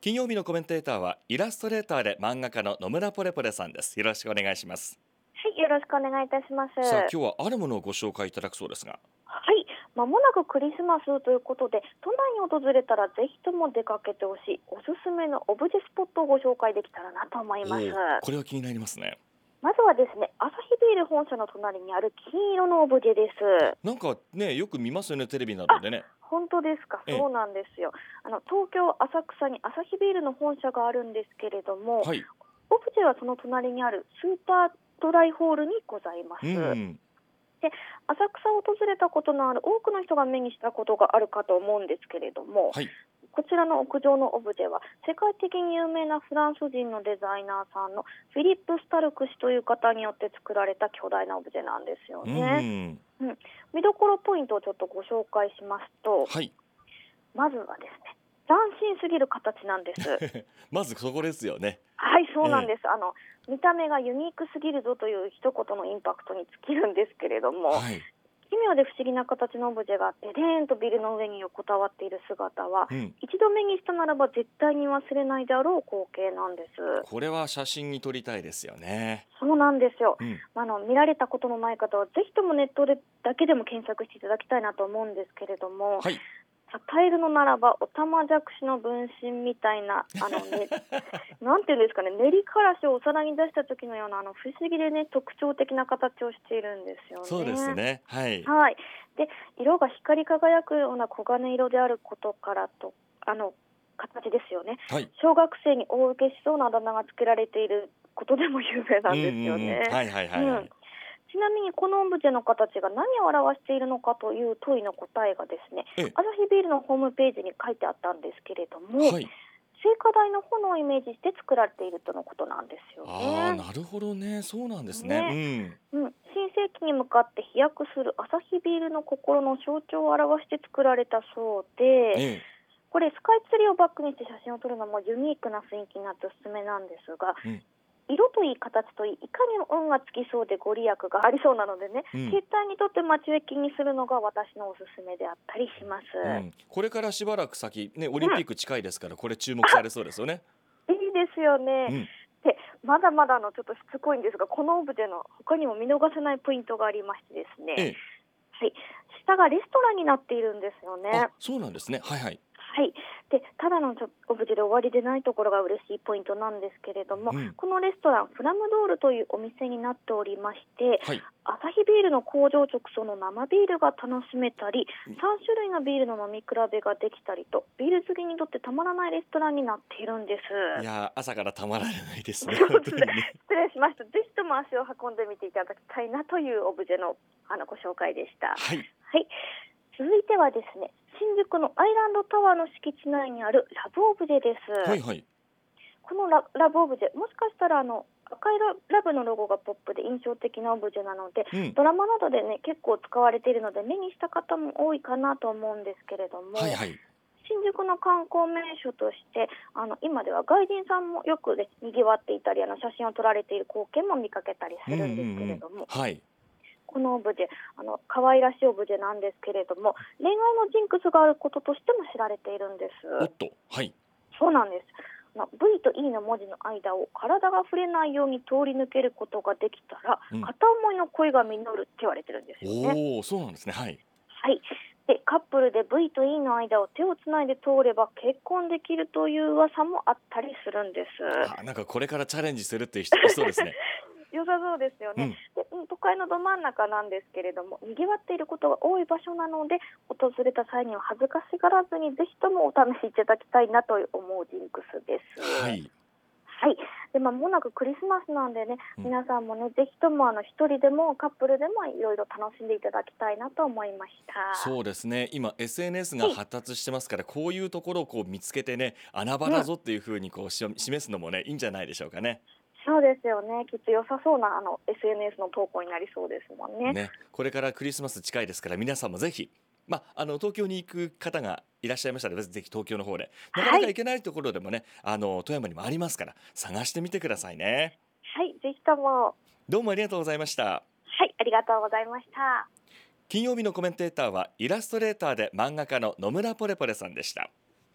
金曜日のコメンテーターはイラストレーターで漫画家の野村ポレポレさんです。よろしくお願いします。 はい、よろしくお願いいたします。 さあ、 は今日はあるものをご紹介いただくそうですが。 い、まもなくクリスマスということで、都内に訪れたらぜひとも出かけてほしいおすすめのオブジェスポットをご紹介できたらなと思います。 これは気になりますね。 まずはですね、アサヒビール本社の隣にある金色のオブジェです。 なんかね、よく見ますよね、テレビなどでね。 本当ですか。 ええそうなんですよ。東京浅草にアサヒビールの本社があるんですけれども、 はい。 オブジェはその隣にあるスーパードライホールにございます。 うん。 で、浅草を訪れたことのある多くの人が目にしたことがあるかと思うんですけれども、 はい。 こちらの屋上のオブジェは世界的に有名なフランス人のデザイナーさんのフィリップ・スタルク氏という方によって作られた巨大なオブジェなんですようね。 ん。 見どころポイントをちょっとご紹介しますと、 はい。 まずはですね、斬新すぎる形なんです。 まずそこですよね。 はい、そうなんええです。見た目がユニークすぎるぞという一言のインパクトに尽きるんですけれども、 はい。 奇妙で不思議な形のオブジェがデレーンとビルの上に横たわっている姿は、 うん。 一度目にしたならば絶対に忘れないであろう光景なんです。 これは写真に撮りたいですよね。 そうなんですよ。 うん。 見られたことのない方はぜひともネットでだけでも検索していただきたいなと思うんですけれども、 はい。 例えるのならばオタマジャクシの分身みたいななんていうんですかね、練りからしをお皿に出した時のような不思議でね、特徴的な形をしているんですよそうですね。 ね。はい。 はい。で、色が光り輝くような黄金色であることからと、形ですよね。 はい。 小学生に大受けしそうなあだ名がつけられていることでも有名なんですよね。 はいはいはいはい。 ちなみにこのオブジェの形が何を表しているのかという問いの答えがですね、 ええ。 アサヒビールのホームページに書いてあったんですけれども、 はい。 聖火台の炎をイメージして作られているとのことなんですよああ、 ね。 なるほどね。そうなんですね。 ね、新世紀に向かって飛躍するアサヒビールの心の象徴を表して作られたそうで、 ええ。 これスカイツリーをバックにして写真を撮るのもユニークな雰囲気になっておすすめなんですが、 うん。 色といい形といい、いかにも運がつきそうでご利益がありそうなのでね、 うん。 携帯にとって待ち受けにするのが私のおすすめであったりします。 うん。これからしばらく先、ね、オリンピッうん、 ク近いですから、これ注目されそうですよね。 いいですよね。 うん。 で、まだまだちょっとしつこいんですが、このオブジェの他にも見逃せないポイントがありましてですね、 ええ。 はい、下がレストランになっているんですよあ、 ね。 そうなんですね。はいはい。 はい。で、ただのオブジェで終わりでないところが嬉しいポイントなんですけれども、 うん。 このレストラン、フラムドールというお店になっておりまして、 はい。 アサヒビールの工場直送の生ビールが楽しめたり、3種類のビールの飲み比べができたりと、ビール好きにとってたまらないレストランになっているんです。 いやー、朝からたまらないですね。 そう本ですね。 当にね。 失礼しました。ぜひとも足を運んでみていただきたいなというオブジェのご紹介でした。 はい。 はい。続いてはですね、新宿のアイランドタワーの敷地内にあるラブオブジェです。 はいはい。 このラブオブジェ、もしかしたら赤いラブのロゴがポップで印象的なオブジェなので、 うん。 ドラマなどでね、結構使われているので目にした方も多いかなと思うんですけれども、 はいはい。 新宿の観光名所として今では外人さんもよくね、賑わっていたり写真を撮られている光景も見かけたりするんですけれども、 はい。 このオブジェ可愛らしいオブジェなんですけれども、恋愛のジンクスがあることとしても知られているんです。 おっと。はい。 そうなんです。V と E の文字の間を体が触れないように通り抜けることができたら、 うん。 片思いの恋が実るって言われてるんですよね。 おお、そうなんですね。はい。 はい。で、カップルで V と E の間を手をつないで通れば結婚できるという噂もあったりするんです。 あ、なんかこれからチャレンジするっていう人いそうですね。 良さそうですよね。 うん。 で、都会のど真ん中なんですけれども、賑わっていることが多い場所なので、訪れた際には恥ずかしがらずにぜひともお試しいただきたいなと思うジンクスです。 はい。 はい。で、もなくクリスマスなんでね、 うん。 皆さんもね、ぜひとも一人でもカップルでもいろいろ楽しんでいただきたいなと思いました。 そうですね。今 SNS がはい。 発達してますから、こういうところをこう見つけてね、穴場うん。 だぞっていう風にこう示すのもね、いいんじゃないでしょうかね。 そうですよね。きっと良さそうなSNS の投稿になりそうですもんね。 ね、これからクリスマス近いですから、皆さんもぜひ、東京に行く方がいらっしゃいましたら、ぜひ東京の方で、なかなかはい。 行けないところでもね、富山にもありますから、探してみてくださいね。 はい。ぜひとも。 どうもありがとうございました。 はい。ありがとうございました。 金曜日のコメンテーターはイラストレーターで漫画家の野村ポレポレさんでした。